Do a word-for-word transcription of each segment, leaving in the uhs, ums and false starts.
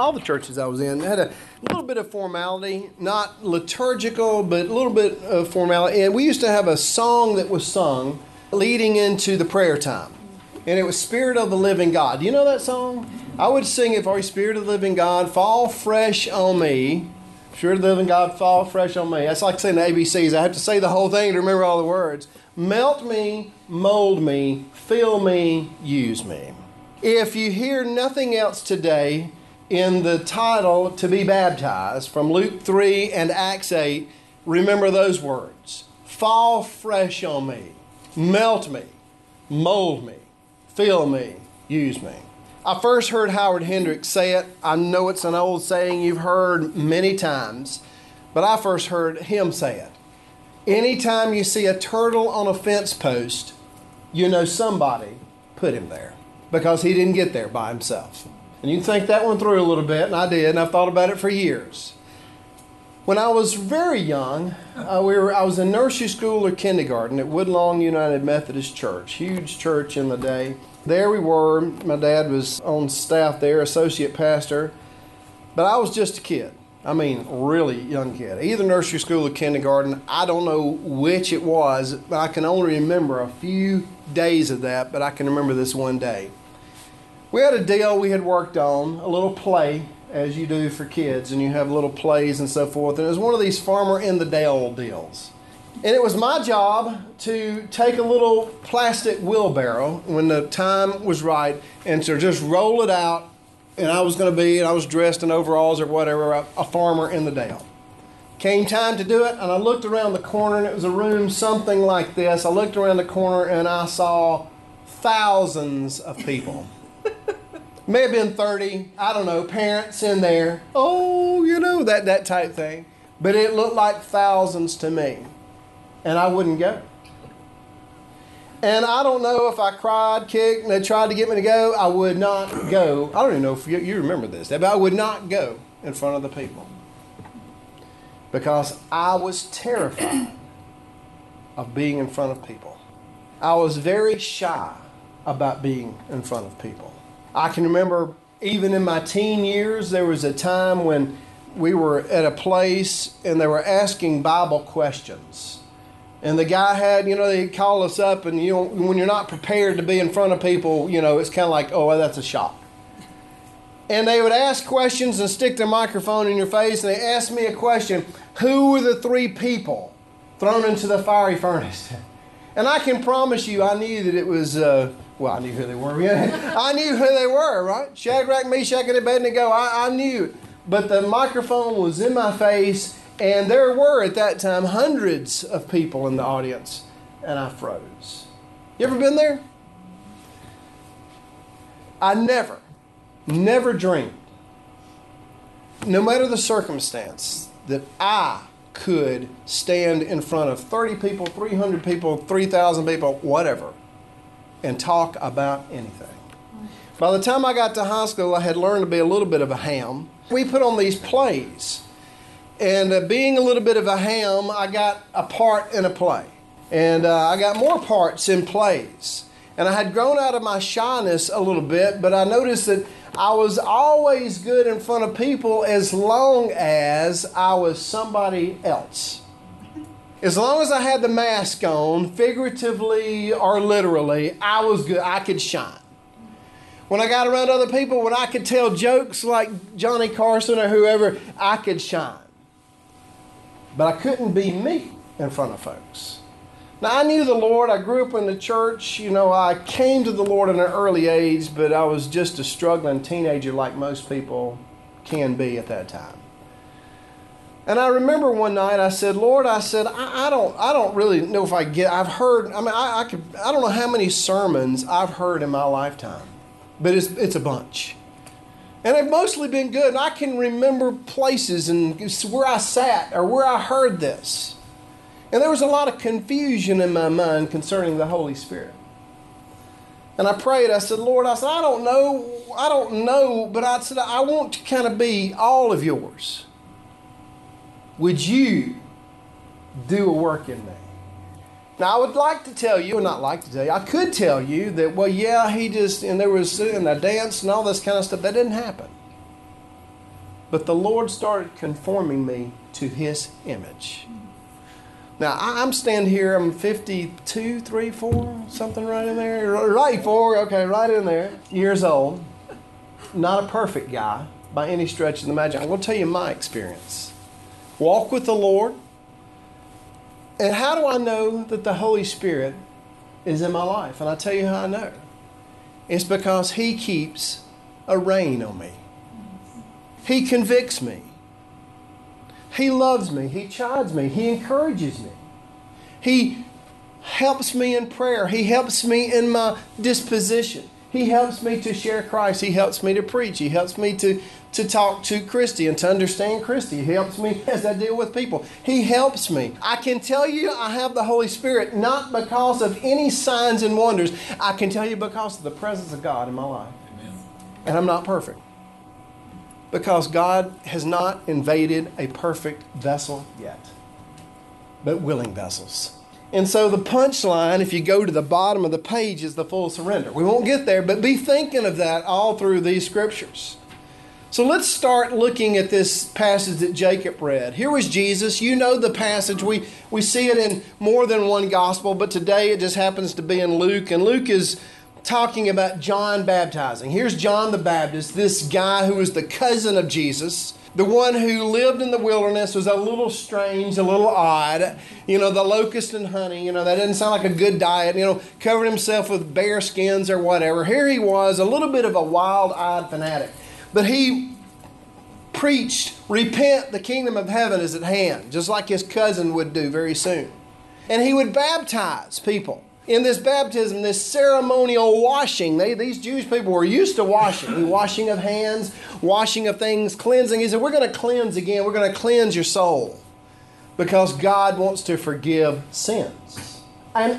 all the churches I was in had a little bit of formality, not liturgical, but a little bit of formality. And we used to have a song that was sung leading into the prayer time. And it was Spirit of the Living God. Do you know that song? I would sing it for you, Spirit of the Living God, fall fresh on me. Spirit of the Living God, fall fresh on me. That's like saying the A B Cs. I have to say the whole thing to remember all the words. Melt me, mold me, fill me, use me. If you hear nothing else today in the title, to be baptized, from Luke three and Acts eight, remember those words. Fall fresh on me, melt me, mold me, fill me, use me. I first heard Howard Hendricks say it. I know it's an old saying you've heard many times, but I first heard him say it. Anytime you see a turtle on a fence post, you know somebody put him there because he didn't get there by himself. And you can think that one through a little bit, and I did, and I've thought about it for years. When I was very young, uh, we were I was in nursery school or kindergarten at Woodlawn United Methodist Church, huge church in the day. There we were. My dad was on staff there, associate pastor, but I was just a kid. I mean, really young kid. Either nursery school or kindergarten. I don't know which it was, but I can only remember a few days of that, but I can remember this one day. We had a deal we had worked on, a little play, as you do for kids, and you have little plays and so forth. And it was one of these Farmer in the Dale deals. And it was my job to take a little plastic wheelbarrow when the time was right and to just roll it out. And I was going to be, and I was dressed in overalls or whatever, a, a farmer in the Dale. Came time to do it, and I looked around the corner, and it was a room something like this. I looked around the corner, and I saw thousands of people. May have been thirty, I don't know, parents in there. Oh, you know, that, that type thing. But it looked like thousands to me. And I wouldn't go. And I don't know if I cried, kicked, and they tried to get me to go. I would not go. I don't even know if you, you remember this, but I would not go in front of the people. Because I was terrified of being in front of people. I was very shy about being in front of people. I can remember even in my teen years, there was a time when we were at a place and they were asking Bible questions. And the guy had, you know, they'd call us up, and you know, when you're not prepared to be in front of people, you know, it's kind of like, oh, well, that's a shock. And they would ask questions and stick their microphone in your face, and they asked me a question: who were the three people thrown into the fiery furnace? And I can promise you, I knew that it was, uh, well, I knew who they were. I knew who they were, right? Shadrach, Meshach, and Abednego. I, I knew. But the microphone was in my face, and there were, at that time, hundreds of people in the audience, and I froze. You ever been there? I never, never dreamed, no matter the circumstance, that I could stand in front of thirty people, three hundred people, three thousand people, whatever, and talk about anything. By the time I got to high school, I had learned to be a little bit of a ham. We put on these plays. And uh, being a little bit of a ham, I got a part in a play. And uh, I got more parts in plays. And I had grown out of my shyness a little bit, but I noticed that I was always good in front of people as long as I was somebody else. As long as I had the mask on, figuratively or literally, I was good. I could shine. When I got around other people, when I could tell jokes like Johnny Carson or whoever, I could shine. But I couldn't be me in front of folks. Now, I knew the Lord. I grew up in the church. You know, I came to the Lord at an early age, but I was just a struggling teenager like most people can be at that time. And I remember one night I said, Lord, I said, I, I don't I don't really know if I get, I've heard, I mean, I, I could, I don't know how many sermons I've heard in my lifetime, but it's it's a bunch. And they've mostly been good. And I can remember places and where I sat or where I heard this. And there was a lot of confusion in my mind concerning the Holy Spirit. And I prayed, I said, Lord, I said, I don't know, I don't know, but I said, I want to kind of be all of yours. Would you do a work in me? Now, I would like to tell you, or not like to tell you, I could tell you that, well, yeah, he just, and there was, and I danced and all this kind of stuff. That didn't happen. But the Lord started conforming me to His image. Now, I'm standing here, I'm fifty-two, three, four, something right in there. Right, four, okay, right in there, years old. Not a perfect guy by any stretch of the imagination. I'm going to tell you my experience. Walk with the Lord. And how do I know that the Holy Spirit is in my life? And I'll tell you how I know. It's because He keeps a rein on me. He convicts me. He loves me. He chides me. He encourages me. He helps me in prayer. He helps me in my disposition. He helps me to share Christ. He helps me to preach. He helps me to, to talk to Christy and to understand Christy. He helps me as I deal with people. He helps me. I can tell you I have the Holy Spirit not because of any signs and wonders. I can tell you because of the presence of God in my life. Amen. And I'm not perfect. Because God has not invaded a perfect vessel yet, but willing vessels. And so the punchline, if you go to the bottom of the page, is the full surrender. We won't get there, but be thinking of that all through these scriptures. So let's start looking at this passage that Jacob read. Here was Jesus. You know the passage. We, we see it in more than one gospel, but today it just happens to be in Luke. And Luke is talking about John baptizing. Here's John the Baptist, this guy who was the cousin of Jesus. The one who lived in the wilderness, was a little strange, a little odd. You know, the locust and honey, you know, that doesn't sound like a good diet. You know, covered himself with bear skins or whatever. Here he was, a little bit of a wild-eyed fanatic. But he preached, repent, the kingdom of heaven is at hand, just like his cousin would do very soon. And he would baptize people. In this baptism, this ceremonial washing, they, these Jewish people were used to washing. The washing of hands, washing of things, cleansing. He said, we're going to cleanse again. We're going to cleanse your soul because God wants to forgive sins. An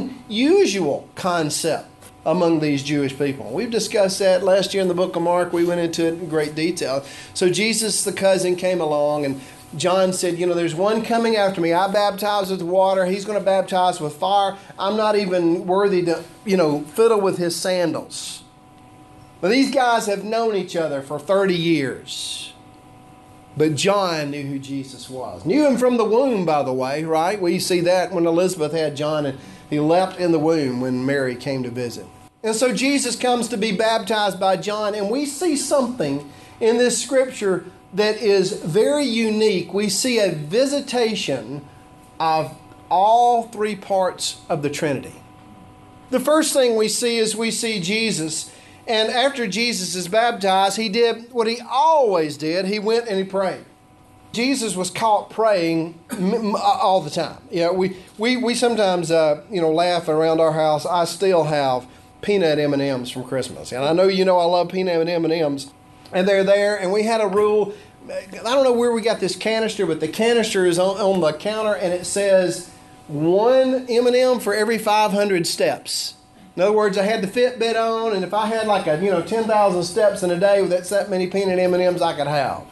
unusual concept among these Jewish people. We've discussed that last year in the book of Mark. We went into it in great detail. So Jesus, the cousin, came along, and John said, you know, there's one coming after me. I baptize with water. He's going to baptize with fire. I'm not even worthy to, you know, fiddle with his sandals. But these guys have known each other for thirty years. But John knew who Jesus was. Knew him from the womb, by the way, right? We see that when Elizabeth had John, and he leapt in the womb when Mary came to visit. And so Jesus comes to be baptized by John, and we see something in this scripture that is very unique. We see a visitation of all three parts of the Trinity. The first thing we see is we see Jesus, and after Jesus is baptized, he did what he always did. He went and he prayed. Jesus was caught praying all the time. You know, we we we sometimes uh, you know laugh around our house. I still have peanut M and M's from Christmas, and I know you know I love peanut M and M's. And they're there, and we had a rule. I don't know where we got this canister, but the canister is on, on the counter, and it says one M and M for every five hundred steps. In other words, I had the Fitbit on, and if I had like a you know ten thousand steps in a day, that's that many peanut M and M's I could have.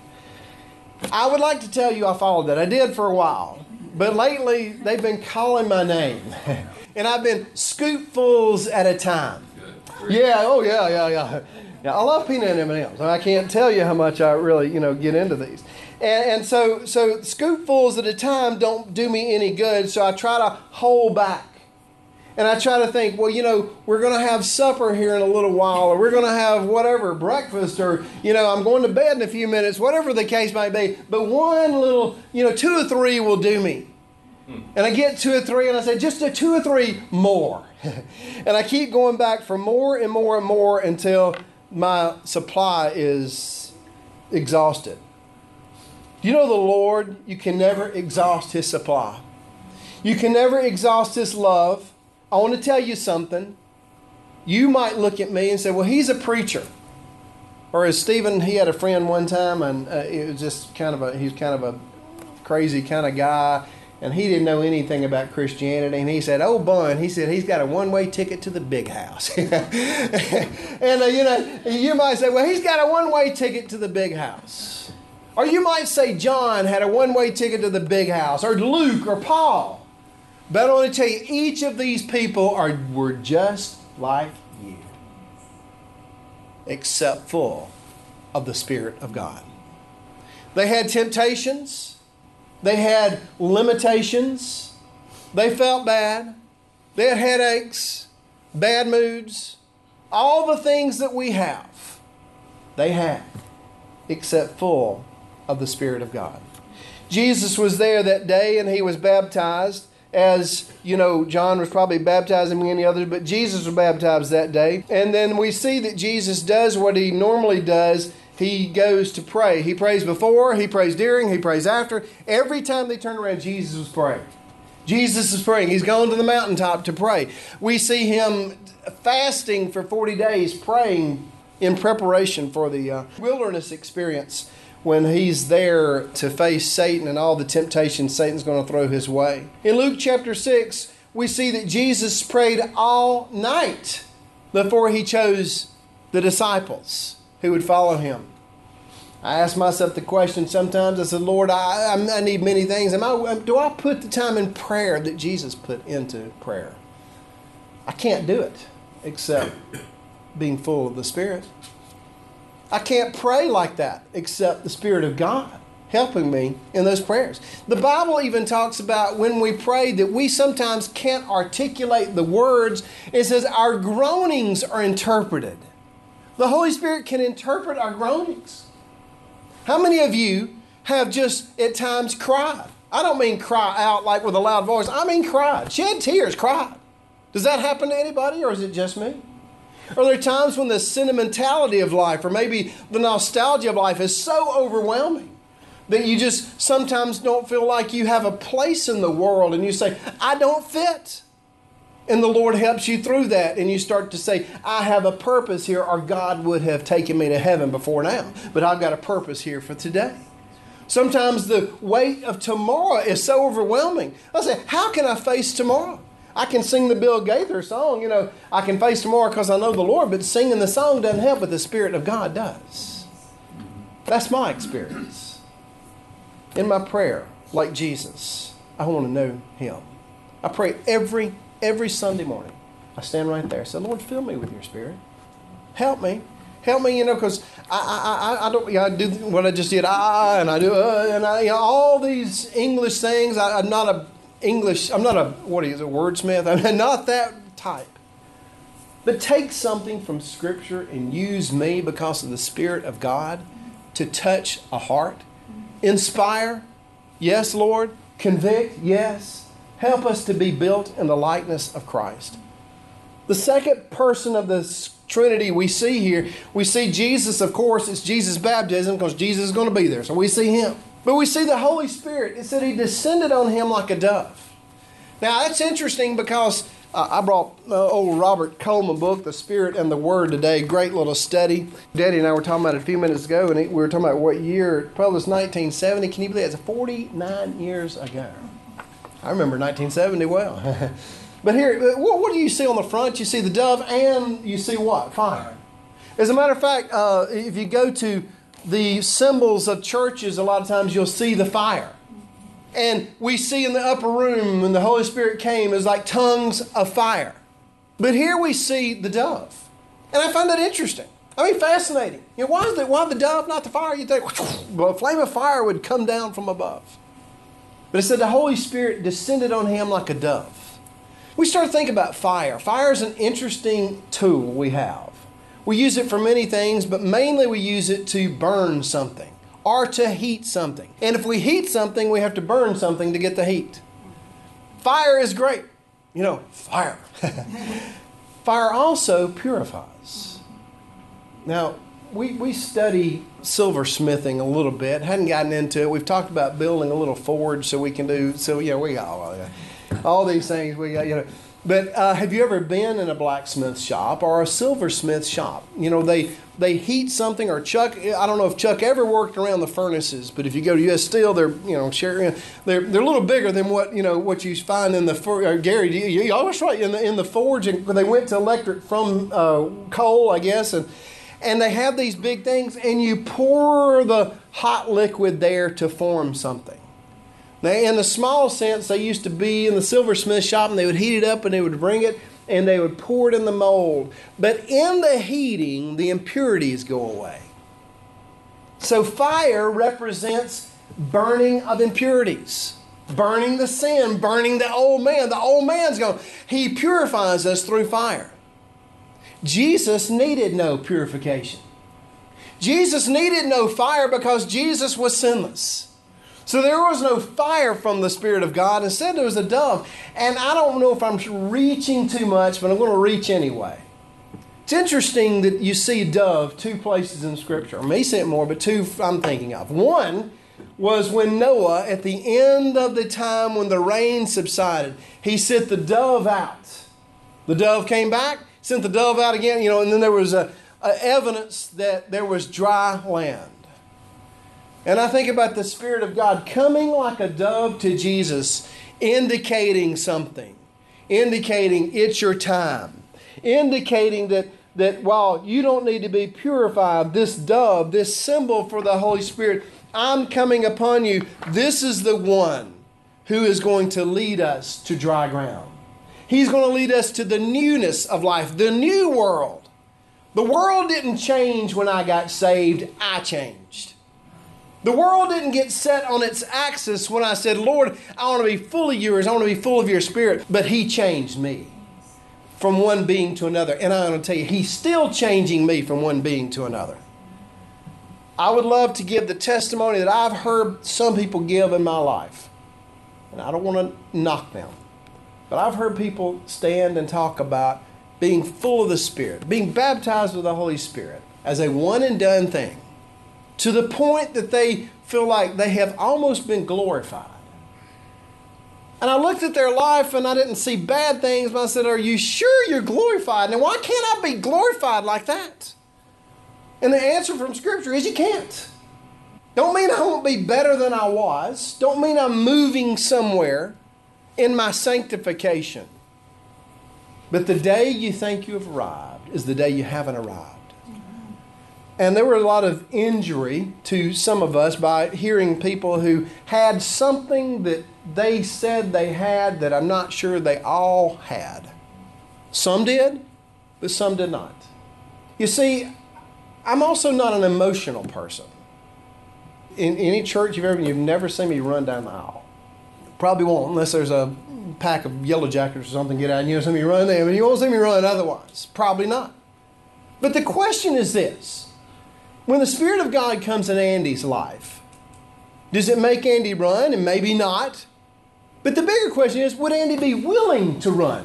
I would like to tell you I followed that. I did for a while, but lately they've been calling my name, and I've been scoopfuls at a time. Yeah. Oh yeah. Yeah. Yeah. Yeah, I love peanut M and M's. I can't tell you how much I really, you know, get into these. And, and so, so scoopfuls at a time don't do me any good, so I try to hold back. And I try to think, well, you know, we're going to have supper here in a little while, or we're going to have whatever, breakfast, or, you know, I'm going to bed in a few minutes, whatever the case might be. But one little, you know, two or three will do me. And I get two or three, and I say, just a two or three more. And I keep going back for more and more and more until my supply is exhausted. You know the Lord, you can never exhaust His supply. You can never exhaust His love. I want to tell you something. You might look at me and say, well, he's a preacher. Or as Stephen, he had a friend one time, and uh, it was just kind of a, he's kind of a crazy kind of guy. And he didn't know anything about Christianity. And he said, oh, Bun, he said, he's got a one-way ticket to the big house. and, uh, you know, you might say, well, he's got a one-way ticket to the big house. Or you might say John had a one-way ticket to the big house. Or Luke or Paul. But I want to tell you, each of these people are were just like you. Except full of the Spirit of God. They had temptations. They had limitations. They felt bad. They had headaches, bad moods. All the things that we have, they had, except full of the Spirit of God. Jesus was there that day and he was baptized. As, you know, John was probably baptizing many others, but Jesus was baptized that day. And then we see that Jesus does what he normally does. He goes to pray. He prays before, he prays during, he prays after. Every time they turn around, Jesus was praying. Jesus is praying. He's gone to the mountaintop to pray. We see him fasting for forty days, praying in preparation for the uh, wilderness experience when he's there to face Satan and all the temptations Satan's going to throw his way. In Luke chapter six, we see that Jesus prayed all night before he chose the disciples who would follow him. I ask myself the question sometimes, I said, Lord, I, I need many things. Am I, do I put the time in prayer that Jesus put into prayer? I can't do it except being full of the Spirit. I can't pray like that except the Spirit of God helping me in those prayers. The Bible even talks about when we pray that we sometimes can't articulate the words. It says our groanings are interpreted. The Holy Spirit can interpret our groanings. How many of you have just at times cried? I don't mean cry out like with a loud voice. I mean cried. Shed tears, cried. Does that happen to anybody or is it just me? Are there times when the sentimentality of life or maybe the nostalgia of life is so overwhelming that you just sometimes don't feel like you have a place in the world and you say, I don't fit. And the Lord helps you through that and you start to say, I have a purpose here or God would have taken me to heaven before now. But I've got a purpose here for today. Sometimes the weight of tomorrow is so overwhelming. I say, how can I face tomorrow? I can sing the Bill Gaither song, you know, I can face tomorrow because I know the Lord, but singing the song doesn't help, but the Spirit of God does. That's my experience. In my prayer, like Jesus, I want to know Him. I pray every, every Sunday morning. I stand right there. I say, Lord, fill me with your Spirit. Help me. Help me, you know, because I, I, I, I don't, you know, I do what I just did, ah, and I do, uh, and I, you know, all these English things. I, I'm not a English, I'm not a, what is it, wordsmith? I'm not that type. But take something from Scripture and use me because of the Spirit of God to touch a heart. Inspire, yes, Lord. Convict, yes. Help us to be built in the likeness of Christ. The second person of the Trinity we see here, we see Jesus, of course, it's Jesus' baptism because Jesus is going to be there. So we see Him. But we see the Holy Spirit. It said He descended on Him like a dove. Now, that's interesting because uh, I brought uh, old Robert Coleman book, The Spirit and the Word today. Great little study. Daddy and I were talking about it a few minutes ago, and we were talking about what year. Probably was nineteen seventy. Can you believe that's forty-nine years ago? I remember nineteen seventy well. But here, what, what do you see on the front? You see the dove and you see what? Fire. As a matter of fact, uh, if you go to the symbols of churches, a lot of times you'll see the fire. And we see in the upper room when the Holy Spirit came, it was like tongues of fire. But here we see the dove. And I find that interesting. I mean, fascinating. You know, why is the, why the dove, not the fire? You'd think, well, a flame of fire would come down from above. But it said the Holy Spirit descended on Him like a dove. We start thinking about fire. Fire is an interesting tool we have. We use it for many things, but mainly we use it to burn something or to heat something. And if we heat something, we have to burn something to get the heat. Fire is great. You know, fire. Fire also purifies. Now, we, we study silversmithing a little bit. Hadn't gotten into it. We've talked about building a little forge so we can do, so yeah, we got all, all these things. We got, you know. But uh, have you ever been in a blacksmith shop or a silversmith shop? You know, they they heat something, or Chuck, I don't know if Chuck ever worked around the furnaces, but if you go to U S Steel, they're, you know, they're they're a little bigger than what, you know, what you find in the, or Gary, you, you always right, in the, in the forge, and they went to electric from uh, coal, I guess, and and they have these big things, and you pour the hot liquid there to form something. Now, in the small sense, they used to be in the silversmith shop, and they would heat it up, and they would bring it, and they would pour it in the mold. But in the heating, the impurities go away. So fire represents burning of impurities, burning the sin, burning the old man. The old man's gone. He purifies us through fire. Jesus needed no purification. Jesus needed no fire because Jesus was sinless. So there was no fire from the Spirit of God. Instead, there was a dove. And I don't know if I'm reaching too much, but I'm going to reach anyway. It's interesting that you see dove two places in Scripture. I may say it more, but two I'm thinking of. One was when Noah, at the end of the time when the rain subsided, he sent the dove out. The dove came back, sent the dove out again, you know, and then there was a, a evidence that there was dry land. And I think about the Spirit of God coming like a dove to Jesus, indicating something, indicating it's your time, indicating that, that while you don't need to be purified, this dove, this symbol for the Holy Spirit, I'm coming upon you. This is the one who is going to lead us to dry ground. He's going to lead us to the newness of life, the new world. The world didn't change when I got saved. I changed. The world didn't get set on its axis when I said, Lord, I want to be full of yours. I want to be full of your Spirit. But He changed me from one being to another. And I'm going to tell you, He's still changing me from one being to another. I would love to give the testimony that I've heard some people give in my life. And I don't want to knock them. But I've heard people stand and talk about being full of the Spirit, being baptized with the Holy Spirit as a one and done thing, to the point that they feel like they have almost been glorified. And I looked at their life and I didn't see bad things, but I said, are you sure you're glorified? And why can't I be glorified like that? And the answer from Scripture is you can't. Don't mean I won't be better than I was. Don't mean I'm moving somewhere in my sanctification. But the day you think you have arrived is the day you haven't arrived. And there were a lot of injury to some of us by hearing people who had something that they said they had that I'm not sure they all had. Some did, but some did not. You see, I'm also not an emotional person. In any church you've ever been, you've never seen me run down the aisle. Probably won't unless there's a pack of yellow jackets or something get out and you don't see me run there. But you won't see me run otherwise. Probably not. But the question is this. When the Spirit of God comes in Andy's life, does it make Andy run? And maybe not. But the bigger question is, would Andy be willing to run?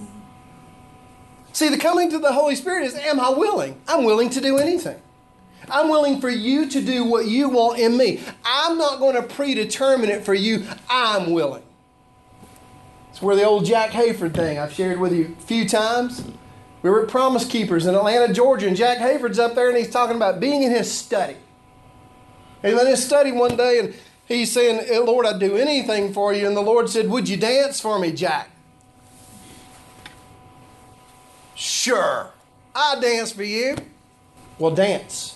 See, the coming to the Holy Spirit is, am I willing? I'm willing to do anything. I'm willing for you to do what you want in me. I'm not going to predetermine it for you. I'm willing. It's where the old Jack Hayford thing I've shared with you a few times. We were at Promise Keepers in Atlanta, Georgia, and Jack Hayford's up there and he's talking about being in his study. He's in his study one day and he's saying, Lord, I'd do anything for you. And the Lord said, would you dance for me, Jack? Sure, I'll dance for you. Well, dance.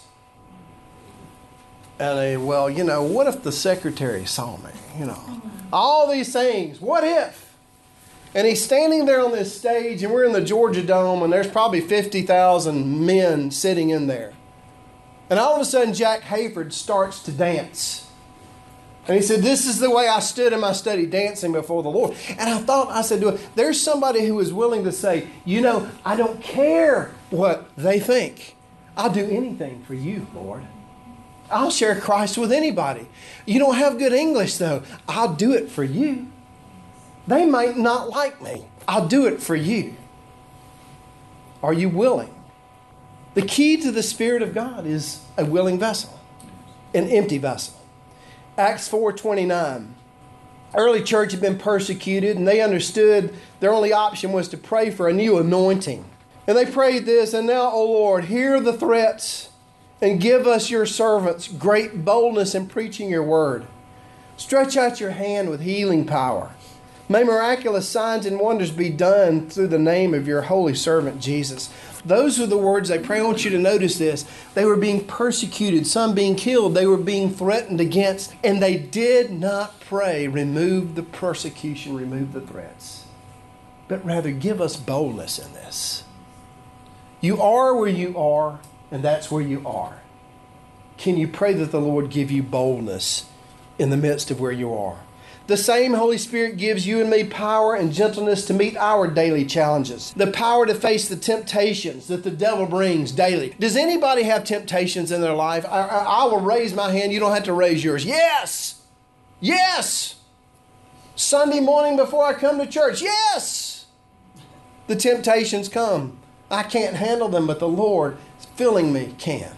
And they, well, you know, what if the secretary saw me? You know, all these things. What if? And he's standing there on this stage, and we're in the Georgia Dome, and there's probably fifty thousand men sitting in there. And all of a sudden, Jack Hayford starts to dance. And he said, this is the way I stood in my study dancing before the Lord. And I thought, I said to him, there's somebody who is willing to say, you know, I don't care what they think. I'll do anything for you, Lord. I'll share Christ with anybody. You don't have good English, though. I'll do it for you. They might not like me. I'll do it for you. Are you willing? The key to the Spirit of God is a willing vessel, an empty vessel. Acts four twenty-nine. Early church had been persecuted, and they understood their only option was to pray for a new anointing. And they prayed this, and now, O Lord, hear the threats and give us, your servants, great boldness in preaching your word. Stretch out your hand with healing power. May miraculous signs and wonders be done through the name of your holy servant, Jesus. Those are the words they pray. I want you to notice this. They were being persecuted, some being killed. They were being threatened against, and they did not pray, remove the persecution, remove the threats, but rather give us boldness in this. You are where you are, and that's where you are. can you pray that the Lord give you boldness in the midst of where you are? The same Holy Spirit gives you and me power and gentleness to meet our daily challenges. The power to face the temptations that the devil brings daily. Does anybody have temptations in their life? I, I, I will raise my hand. You don't have to raise yours. Yes. Yes. Sunday morning before I come to church. Yes. The temptations come. I can't handle them, but the Lord filling me can.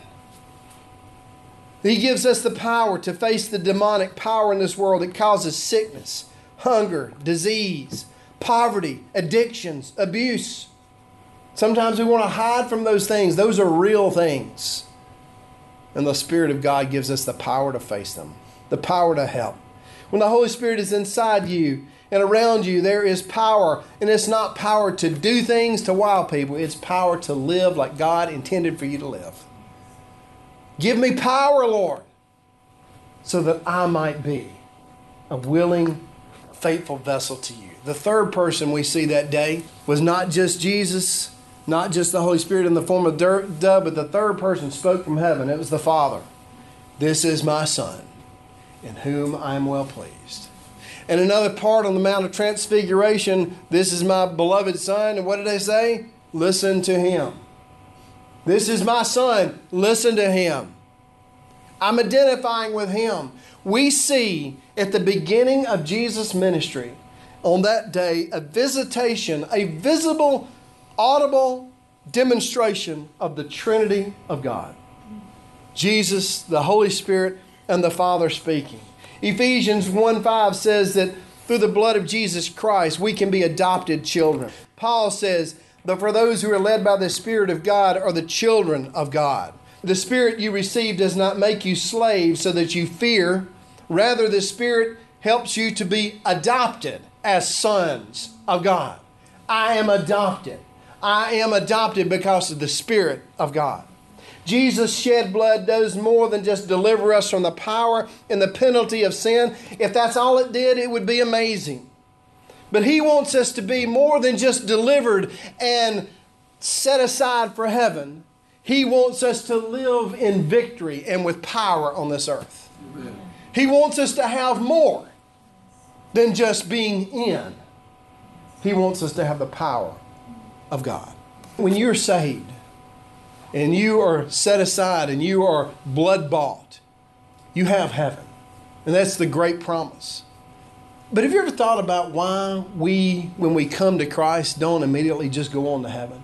He gives us the power to face the demonic power in this world that causes sickness, hunger, disease, poverty, addictions, abuse. Sometimes we want to hide from those things. Those are real things. And the Spirit of God gives us the power to face them, the power to help. When the Holy Spirit is inside you and around you, there is power. And it's not power to do things to wow people. It's power to live like God intended for you to live. Give me power, Lord, so that I might be a willing, faithful vessel to you. The third person we see that day was not just Jesus, not just the Holy Spirit in the form of dove, but the third person spoke from heaven. It was the Father. This is my Son, in whom I am well pleased. And another part on the Mount of Transfiguration, this is my beloved Son. And what did they say? Listen to him. This is my Son. Listen to him. I'm identifying with him. We see at the beginning of Jesus' ministry on that day a visitation, a visible, audible demonstration of the Trinity of God. Jesus, the Holy Spirit, and the Father speaking. Ephesians one five says that through the blood of Jesus Christ, we can be adopted children. Paul says, but for those who are led by the Spirit of God are the children of God. The Spirit you receive does not make you slaves so that you fear. Rather, the Spirit helps you to be adopted as sons of God. I am adopted. I am adopted because of the Spirit of God. Jesus' shed blood does more than just deliver us from the power and the penalty of sin. If that's all it did, it would be amazing. But he wants us to be more than just delivered and set aside for heaven. He wants us to live in victory and with power on this earth. Amen. He wants us to have more than just being in. He wants us to have the power of God. When you're saved and you are set aside and you are blood bought, you have heaven. And that's the great promise. But have you ever thought about why we, when we come to Christ, don't immediately just go on to heaven?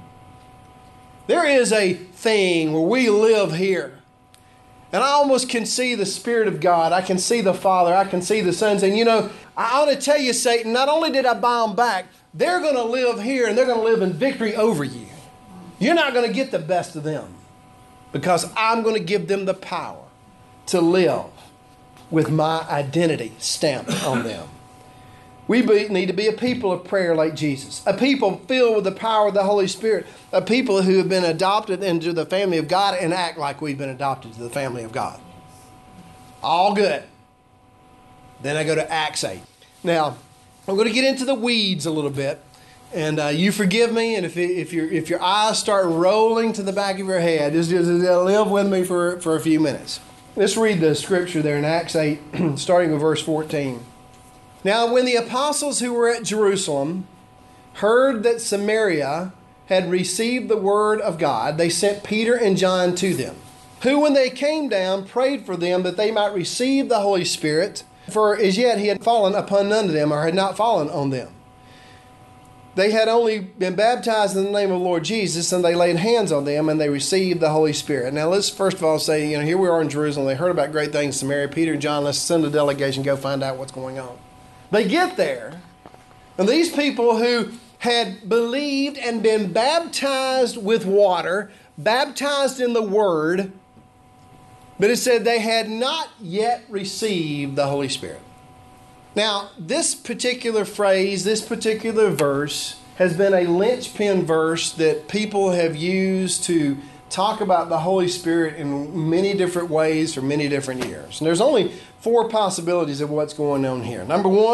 There is a thing where we live here. And I almost can see the Spirit of God. I can see the Father. I can see the Son saying, you know, I ought to tell you, Satan, not only did I buy them back, they're going to live here and they're going to live in victory over you. You're not going to get the best of them because I'm going to give them the power to live with my identity stamped on them. We be, need to be a people of prayer like Jesus, a people filled with the power of the Holy Spirit, a people who have been adopted into the family of God and act like we've been adopted to the family of God. All good. Then I go to Acts eight. Now, I'm going to get into the weeds a little bit, and uh, you forgive me, and if if your if your eyes start rolling to the back of your head, just, just live with me for, for a few minutes. Let's read the scripture there in Acts eight, starting with verse fourteen. Now, when the apostles who were at Jerusalem heard that Samaria had received the word of God, they sent Peter and John to them, who, when they came down, prayed for them that they might receive the Holy Spirit, for as yet he had fallen upon none of them, or had not fallen on them. They had only been baptized in the name of the Lord Jesus, and they laid hands on them, and they received the Holy Spirit. Now, let's first of all say, you know, here we are in Jerusalem. They heard about great things in Samaria. Peter and John, let's send a delegation, go find out what's going on. They get there, and these people who had believed and been baptized with water, baptized in the Word, but it said they had not yet received the Holy Spirit. Now, this particular phrase, this particular verse, has been a linchpin verse that people have used to talk about the Holy Spirit in many different ways for many different years. And there's only four possibilities of what's going on here. Number one,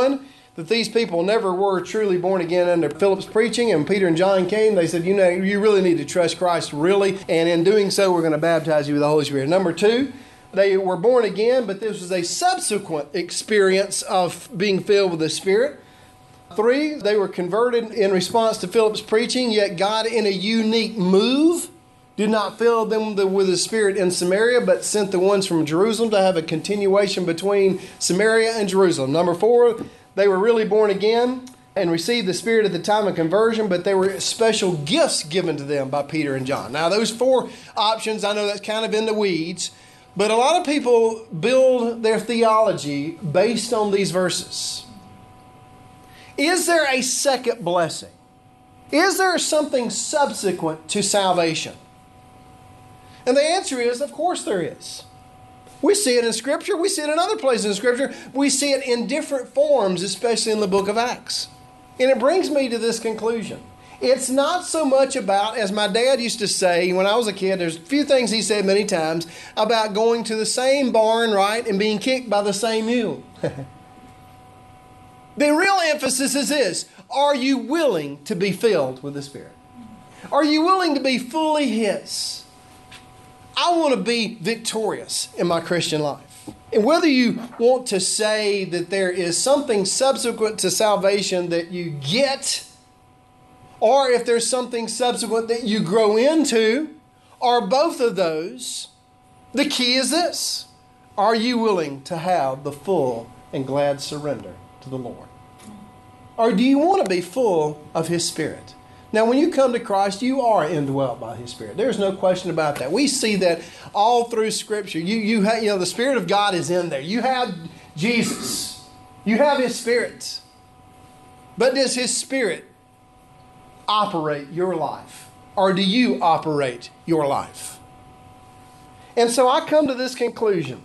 that these people never were truly born again under Philip's preaching. And Peter and John came. They said, you know, you really need to trust Christ, really. And in doing so, we're going to baptize you with the Holy Spirit. Number two, they were born again, but this was a subsequent experience of being filled with the Spirit. Three, they were converted in response to Philip's preaching, yet God, in a unique move, did not fill them with the Spirit in Samaria, but sent the ones from Jerusalem to have a continuation between Samaria and Jerusalem. Number four, they were really born again and received the Spirit at the time of conversion, but there were special gifts given to them by Peter and John. Now, those four options, I know that's kind of in the weeds, but a lot of people build their theology based on these verses. Is there a second blessing? Is there something subsequent to salvation? And the answer is, of course there is. We see it in Scripture. We see it in other places in Scripture. We see it in different forms, especially in the book of Acts. And it brings me to this conclusion. It's not so much about, as my dad used to say when I was a kid, there's a few things he said many times, about going to the same barn, right, and being kicked by the same mule. The real emphasis is this: are you willing to be filled with the Spirit? Are you willing to be fully His? I want to be victorious in my Christian life. And whether you want to say that there is something subsequent to salvation that you get, or if there's something subsequent that you grow into, or both of those, the key is this: are you willing to have the full and glad surrender to the Lord? Or do you want to be full of His Spirit? Now, when you come to Christ, you are indwelt by His Spirit. There's no question about that. We see that all through Scripture. You, you, have, you know, the Spirit of God is in there. You have Jesus. You have His Spirit. But does His Spirit operate your life? Or do you operate your life? And so I come to this conclusion.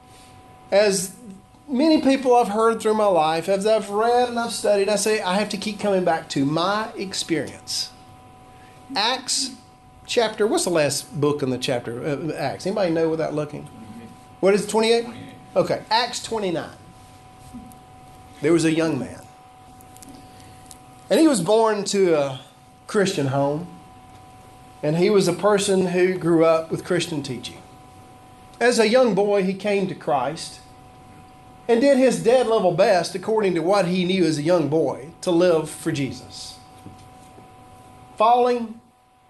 As many people I've heard through my life, as I've read and I've studied, I say I have to keep coming back to my experience. Acts chapter, what's the last book in the chapter of Acts? Anybody know without looking? What is it, twenty-eight? Okay, Acts twenty-nine. There was a young man. And he was born to a Christian home. And he was a person who grew up with Christian teaching. As a young boy, he came to Christ and did his dead level best, according to what he knew as a young boy, to live for Jesus. Falling,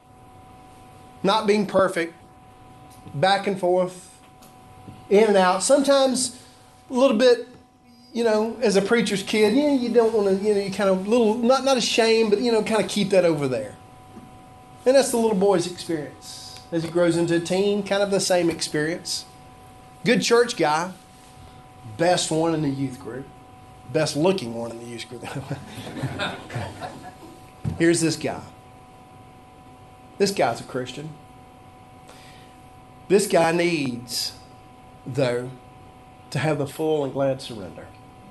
not being perfect, back and forth, in and out. Sometimes a little bit, you know, as a preacher's kid, you know, you don't want to, you know, you kind of little, not, not ashamed, but, you know, kind of keep that over there. And that's the little boy's experience. As he grows into a teen, kind of the same experience. Good church guy. Best one in the youth group. Best looking one in the youth group. Here's this guy. This guy's a Christian. This guy needs, though, to have the full and glad surrender.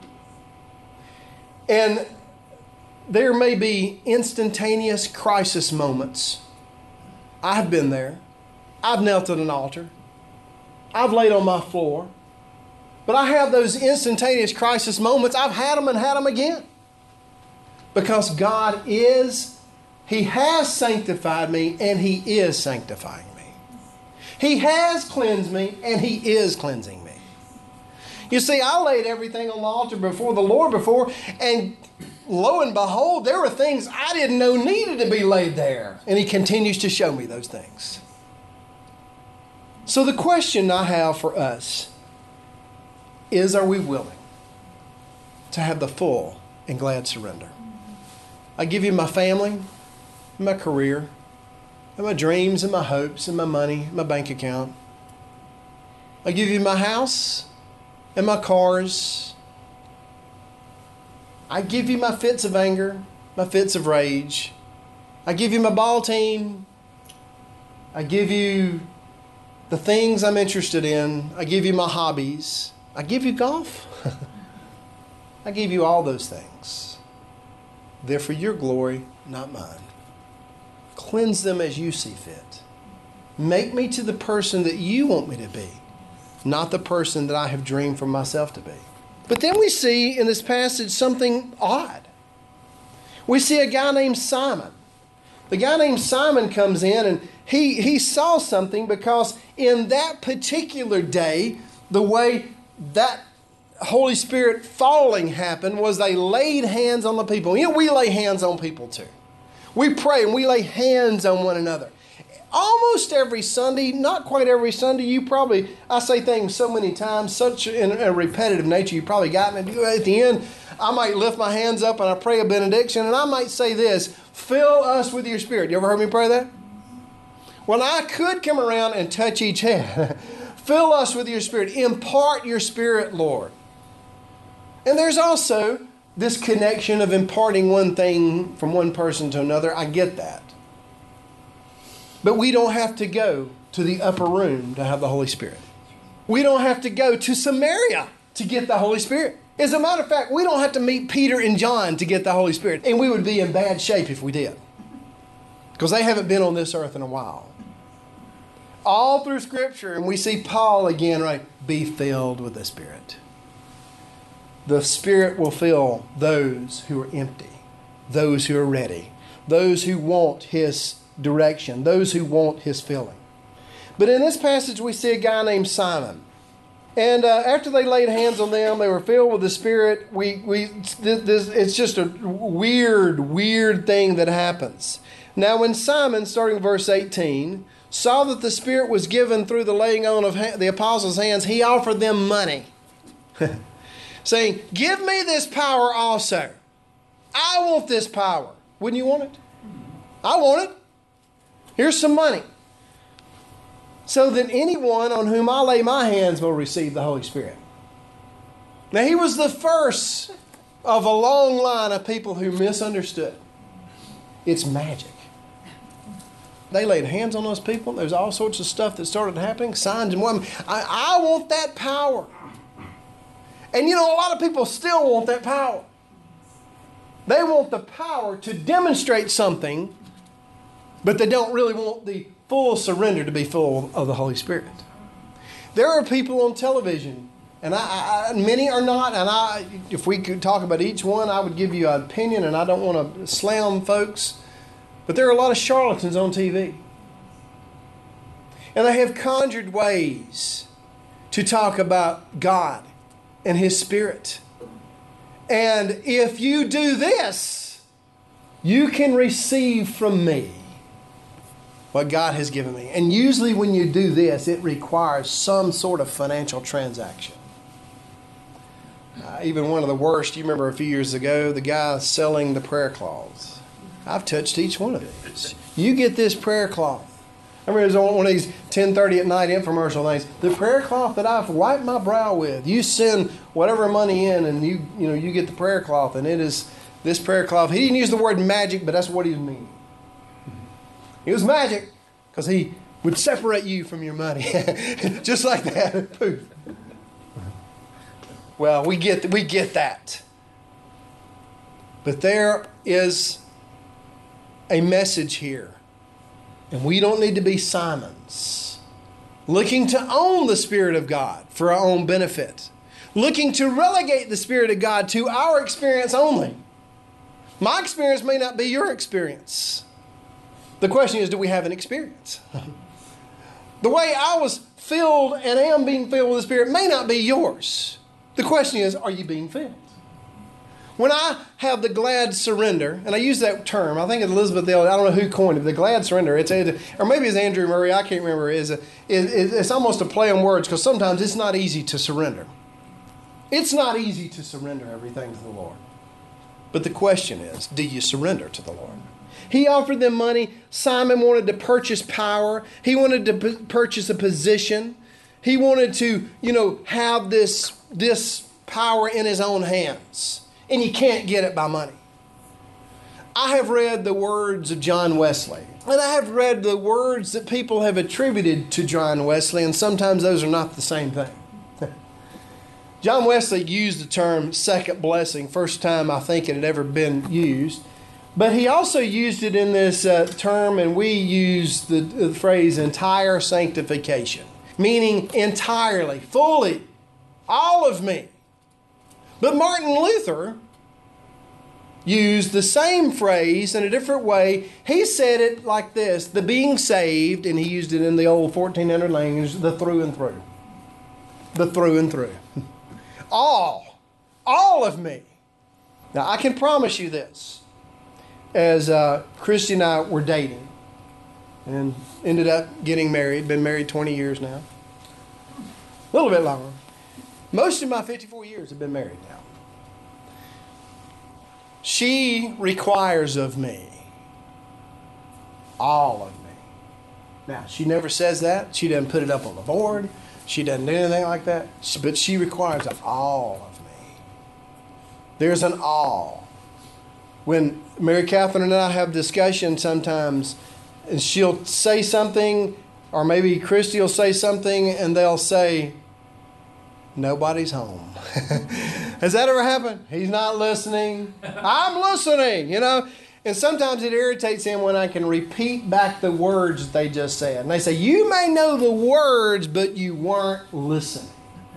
And there may be instantaneous crisis moments. I've been there. I've knelt at an altar. I've laid on my floor. But I have those instantaneous crisis moments. I've had them and had them again. Because God is, He has sanctified me and He is sanctifying me. He has cleansed me and He is cleansing me. You see, I laid everything on the altar before the Lord before, and lo and behold, there were things I didn't know needed to be laid there. And He continues to show me those things. So the question I have for us is, are we willing to have the full and glad surrender? I give you my family, my career, and my dreams and my hopes and my money, and my bank account. I give you my house and my cars. I give you my fits of anger, my fits of rage. I give you my ball team. I give you the things I'm interested in. I give you my hobbies. I give you golf. I give you all those things. They're for your glory, not mine. Cleanse them as you see fit. Make me to the person that you want me to be, not the person that I have dreamed for myself to be. But then we see in this passage something odd. We see a guy named Simon. The guy named Simon comes in, and he, he saw something, because in that particular day, the way that Holy Spirit falling happened was they laid hands on the people. You know, we lay hands on people too. We pray and we lay hands on one another. Almost every Sunday, not quite every Sunday, you probably, I say things so many times, such in a repetitive nature, you've probably gotten it. At the end, I might lift my hands up and I pray a benediction, and I might say this: fill us with your Spirit. You ever heard me pray that? Well, I could come around and touch each hand. Fill us with your Spirit. Impart your Spirit, Lord. And there's also this connection of imparting one thing from one person to another. I get that. But we don't have to go to the upper room to have the Holy Spirit. We don't have to go to Samaria to get the Holy Spirit. As a matter of fact, we don't have to meet Peter and John to get the Holy Spirit. And we would be in bad shape if we did, because they haven't been on this earth in a while. All through Scripture, and we see Paul again, right? Be filled with the Spirit. The Spirit will fill those who are empty, those who are ready, those who want His direction, those who want His filling. But in this passage, we see a guy named Simon. And uh, after they laid hands on them, they were filled with the Spirit. We, we, this, this, it's just a weird, weird thing that happens. Now, when Simon, starting verse eighteen, saw that the Spirit was given through the laying on of ha- the apostles' hands, he offered them money, saying, give me this power also. I want this power. Wouldn't you want it? I want it. Here's some money. So that anyone on whom I lay my hands will receive the Holy Spirit. Now, he was the first of a long line of people who misunderstood. It's magic. They laid hands on those people. There's all sorts of stuff that started happening, signs and wonders. I, I want that power. And you know, a lot of people still want that power. They want the power to demonstrate something, but they don't really want the full surrender to be full of the Holy Spirit. There are people on television, and I, I, many are not, and I, if we could talk about each one, I would give you an opinion, and I don't want to slam folks, but there are a lot of charlatans on T V. And they have conjured ways to talk about God and His Spirit. And if you do this, you can receive from me what God has given me. And usually when you do this, it requires some sort of financial transaction. Uh, even one of the worst, you remember a few years ago, the guy selling the prayer cloths. I've touched each one of these. You get this prayer cloth. I remember it was on one of these ten thirty at night infomercial things. The prayer cloth that I've wiped my brow with. You send whatever money in, and you you know you get the prayer cloth, and it is this prayer cloth. He didn't use the word magic, but that's what he was meaning. It was magic because he would separate you from your money, just like that. Poof. Well, we get we get that, but there is a message here. And we don't need to be Simons, looking to own the Spirit of God for our own benefit, looking to relegate the Spirit of God to our experience only. My experience may not be your experience. The question is, do we have an experience? The way I was filled and am being filled with the Spirit may not be yours. The question is, are you being filled? When I have the glad surrender, and I use that term, I think it's Elizabeth Elliot, I don't know who coined it, the glad surrender, it's a, or maybe it's Andrew Murray, I can't remember, is a, it, it's almost a play on words, because sometimes it's not easy to surrender. It's not easy to surrender everything to the Lord. But the question is, do you surrender to the Lord? He offered them money. Simon wanted to purchase power. He wanted to p- purchase a position. He wanted to, you know, have this, this power in his own hands. And you can't get it by money. I have read the words of John Wesley. And I have read the words that people have attributed to John Wesley. And sometimes those are not the same thing. John Wesley used the term second blessing. First time I think it had ever been used. But he also used it in this uh, term, and we use the, the phrase entire sanctification. Meaning entirely, fully, all of me. But Martin Luther used the same phrase in a different way. He said it like this, the being saved, and he used it in the old fourteen hundred language, the through and through. The through and through. All. All of me. Now, I can promise you this. As uh, Christy and I were dating and ended up getting married, been married twenty years now. A little bit longer. Most of my fifty-four years have been married now. She requires of me all of me. Now, she never says that. She doesn't put it up on the board. She doesn't do anything like that. But she requires all of me. There's an all. When Mary Catherine and I have discussion sometimes, and she'll say something, or maybe Christy will say something, and they'll say, nobody's home. Has that ever happened? He's not listening. I'm listening, you know. And sometimes it irritates him when I can repeat back the words they just said. And they say, you may know the words, but you weren't listening.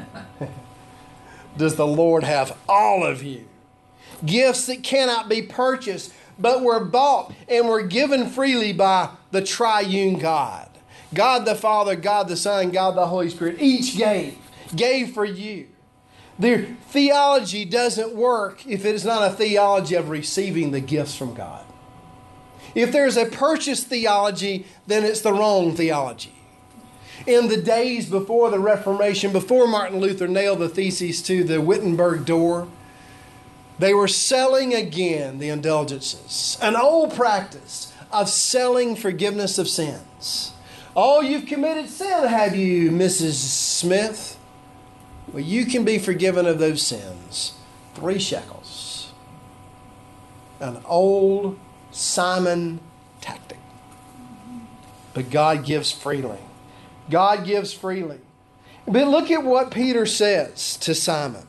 Does the Lord have all of you? Gifts that cannot be purchased, but were bought and were given freely by the triune God. God the Father, God the Son, God the Holy Spirit, each gave. Gave for you. Their theology doesn't work if it is not a theology of receiving the gifts from God. If there's a purchased theology, then it's the wrong theology. In the days before the Reformation, before Martin Luther nailed the theses to the Wittenberg door, they were selling again the indulgences, an old practice of selling forgiveness of sins. Oh, you've committed sin, have you, Missus Smith? Well, you can be forgiven of those sins. Three shekels. An old Simon tactic. But God gives freely. God gives freely. But look at what Peter says to Simon.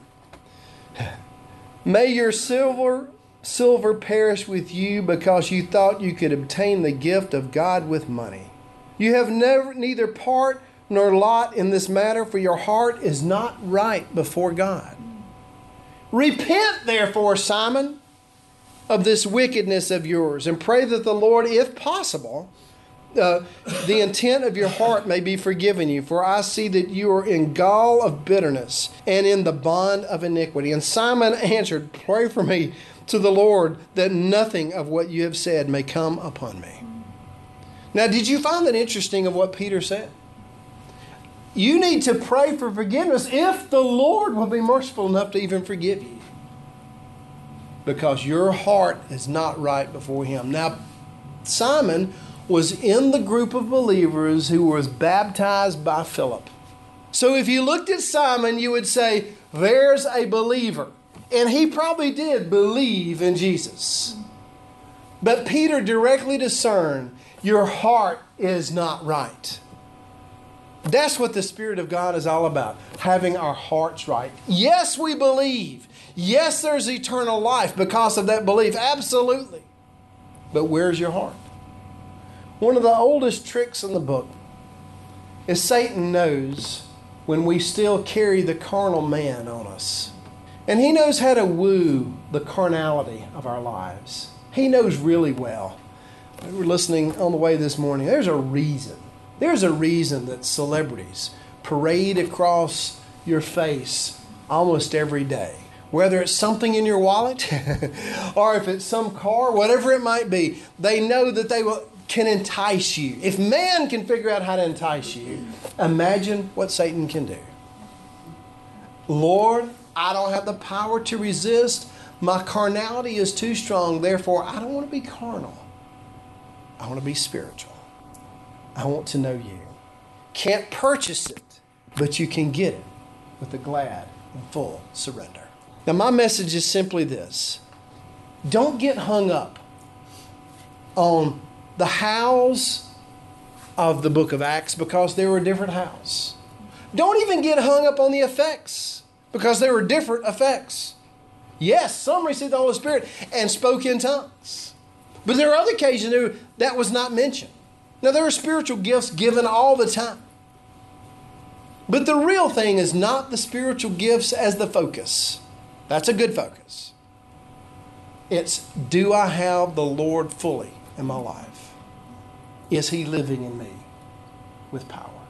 May your silver, silver perish with you because you thought you could obtain the gift of God with money. You have never neither part nor lot in this matter, for your heart is not right before God. Repent, therefore, Simon, of this wickedness of yours, and pray that the Lord, if possible, uh, the intent of your heart may be forgiven you. For I see that you are in gall of bitterness and in the bond of iniquity. And Simon answered, pray for me to the Lord that nothing of what you have said may come upon me. Now, did you find that interesting of what Peter said? You need to pray for forgiveness if the Lord will be merciful enough to even forgive you. Because your heart is not right before Him. Now, Simon was in the group of believers who was baptized by Philip. So if you looked at Simon, you would say, there's a believer. And he probably did believe in Jesus. But Peter directly discerned, your heart is not right. That's what the Spirit of God is all about, having our hearts right. Yes, we believe. Yes, there's eternal life because of that belief. Absolutely. But where's your heart? One of the oldest tricks in the book is Satan knows when we still carry the carnal man on us. And he knows how to woo the carnality of our lives. He knows really well. We were listening on the way this morning. There's a reason. There's a reason that celebrities parade across your face almost every day. Whether it's something in your wallet or if it's some car, whatever it might be, they know that they will, can entice you. If man can figure out how to entice you, imagine what Satan can do. Lord, I don't have the power to resist. My carnality is too strong. Therefore, I don't want to be carnal. I want to be spiritual. I want to know you. Can't purchase it, but you can get it with a glad and full surrender. Now, my message is simply this. Don't get hung up on the hows of the book of Acts because there were different hows. Don't even get hung up on the effects because there were different effects. Yes, some received the Holy Spirit and spoke in tongues. But there are other occasions where that was not mentioned. Now, there are spiritual gifts given all the time. But the real thing is not the spiritual gifts as the focus. That's a good focus. It's, do I have the Lord fully in my life? Is He living in me with power?